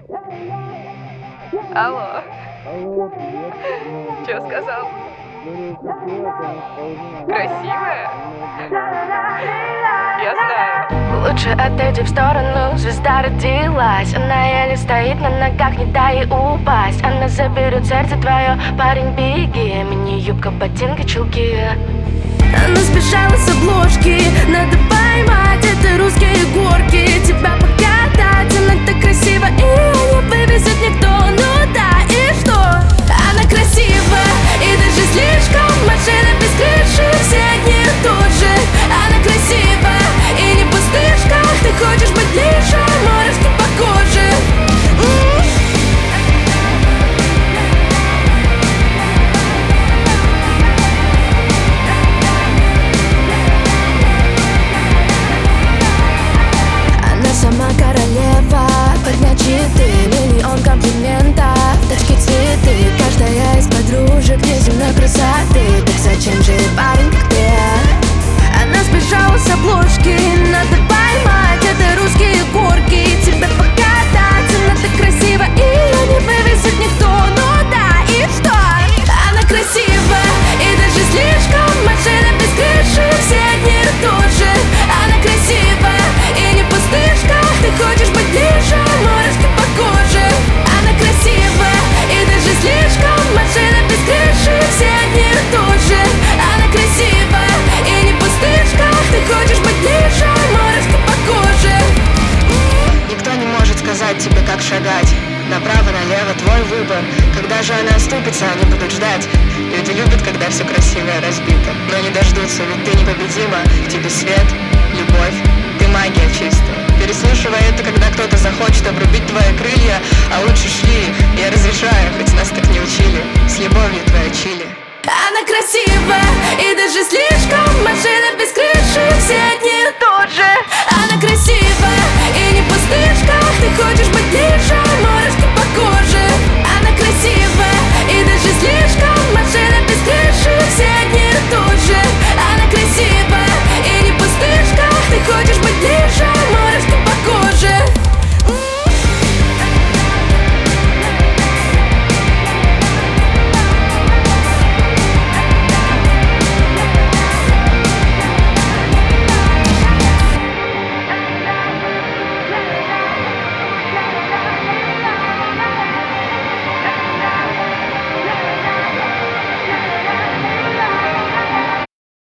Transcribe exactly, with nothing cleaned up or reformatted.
Алло, Алло, привет. Ну, что сказал? говорю, красивая, конечно, Красивая? половина. Я знаю. Лучше отойди в сторону, звезда родилась. Она еле стоит на ногах, не дай ей упасть. Она заберет сердце твое, парень, беги. Мини-юбка, ботинки, чулки. Она сбежала с обложки, надо поймать. Это русские горки, тебя покатать. Она так красива, и не вывезет никто. Ну да, и что? Она красива, и даже слишком. Машина без крыши, все одни и тот же. Она красива, и не пустышка. Ты хочешь быть ближе, мурашки по коже. М-м-м. Она сама королева, поднять читы, миллион комплиментов, тачки, цветы. Каждая из подружек неземной красоты. Так зачем же парень как ты? Она сбежала с обложки, надо поймать. Это русские горки, тебя покатать. Она так красива, и ее не вывезет никто. Ну да, и что? Она красива, и даже слишком. Машина без крыши, все одни и тот же. Она красива, и не пустышка. Ты хочешь быть ближе, мурашки по коже. Она красива, и даже слишком. Машина без крыши, все одни и тот же. Она красива, и не пустышка. Ты хочешь быть ближе, мурашки по коже. Никто не может сказать тебе, как шагать. Направо, налево, твой выбор. Когда же она оступится, они будут ждать. Люди любят, когда все красивое разбито, но не дождутся, ведь ты непобедима. В тебе свет, любовь, ты магия чистая. Переслушивай это, когда кто-то захочет обрубить твои крылья. А лучше шли, я разрешаю, хоть нас так не учили. С любовью твоя чили. Она красива, и даже слишком. Машина без крыши, все одни и